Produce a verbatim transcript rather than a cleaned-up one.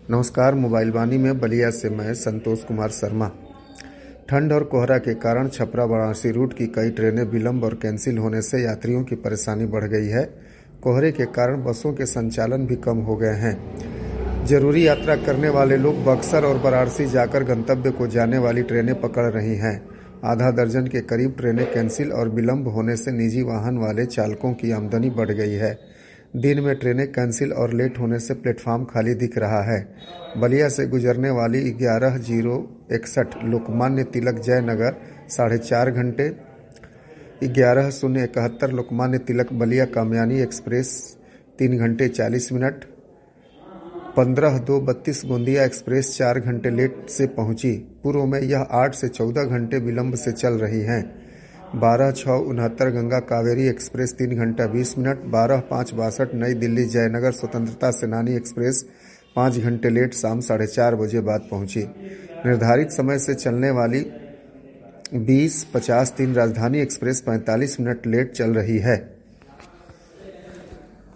नमस्कार। मोबाइल वाणी में बलिया से मैं संतोष कुमार शर्मा। ठंड और कोहरा के कारण छपरा वाराणसी रूट की कई ट्रेनें विलंब और कैंसिल होने से यात्रियों की परेशानी बढ़ गई है। कोहरे के कारण बसों के संचालन भी कम हो गए हैं। जरूरी यात्रा करने वाले लोग बक्सर और वाराणसी जाकर गंतव्य को जाने वाली ट्रेनें पकड़ रही हैं। आधा दर्जन के करीब ट्रेनें कैंसिल और विलंब होने से निजी वाहन वाले चालकों की आमदनी बढ़ गई है। दिन में ट्रेनें कैंसिल और लेट होने से प्लेटफार्म खाली दिख रहा है। बलिया से गुजरने वाली ग्यारह जीरो इकसठ लोकमान्य तिलक जयनगर साढ़े चार घंटे, ग्यारह शून्य इकहत्तर लोकमान्य तिलक बलिया कामयानी एक्सप्रेस तीन घंटे चालीस मिनट, पंद्रह दो बत्तीस गोंदिया एक्सप्रेस चार घंटे लेट से पहुंची। पूर्व में यह आठ से चौदह घंटे विलंब से चल रही हैं। बारह छः उनहत्तर गंगा कावेरी एक्सप्रेस तीन घंटा बीस मिनट, बारह पाँच बासठ नई दिल्ली जयनगर स्वतंत्रता सेनानी एक्सप्रेस पाँच घंटे लेट शाम साढ़े चार बजे बाद पहुंची। निर्धारित समय से चलने वाली बीस पचास तीन राजधानी एक्सप्रेस पैंतालीस मिनट लेट चल रही है।